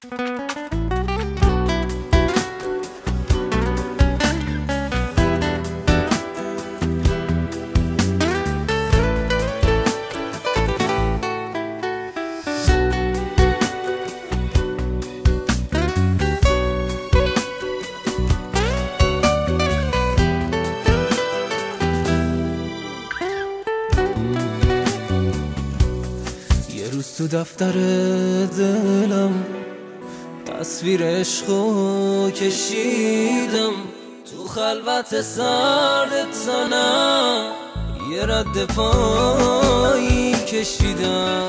تو دفتر دلم تصویر عشقو کشیدم، تو خلوت سرد تنم یه رد پایی کشیدم،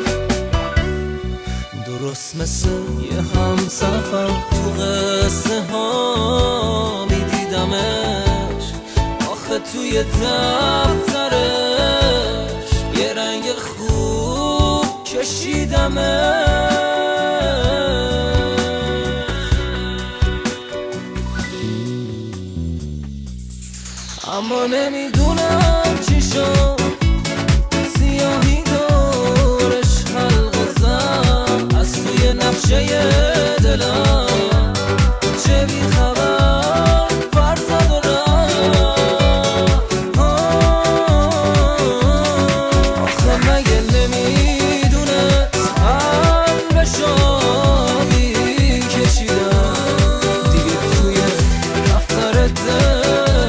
درست مثل یه همسفر تو قصه ها میدیدمش، آخه توی دفترش یه رنگ خوب کشیدمش. اما نمیدونم چی شد، سیاهی دورش حلقه زد از توی نقشه دلم، چه بی خبر فرزد و رفت. آخه مگه نمیدونه قلبشو بی کشیدم، دیگه توی دفتر دل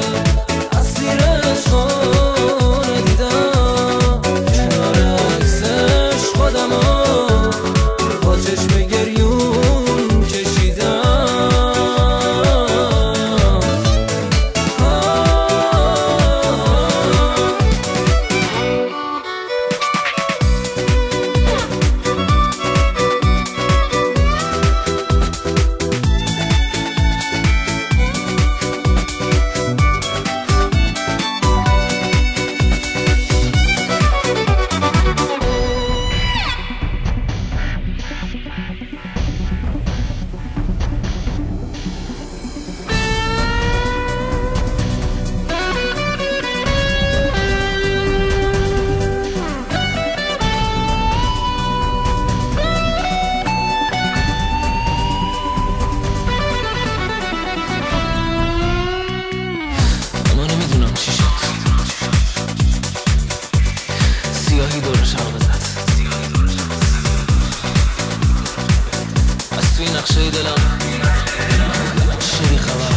سیاهی دورش حلقه زد از توی نقشه دلم، چه بی خبر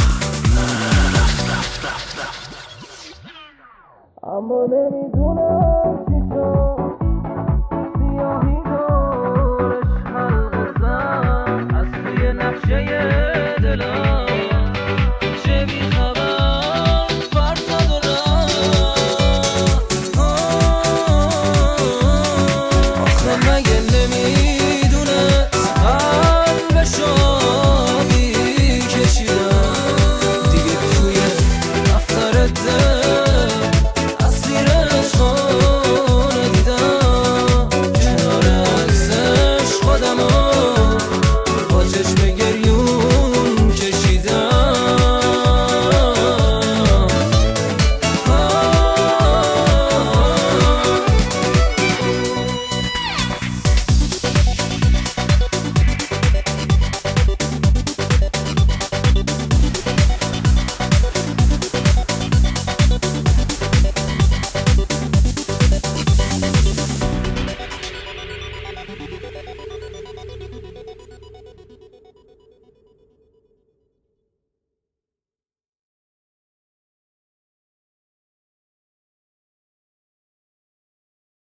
اما نمیدونم چی شد، سیاهی دورش حلقه زد از توی نقشه دلم.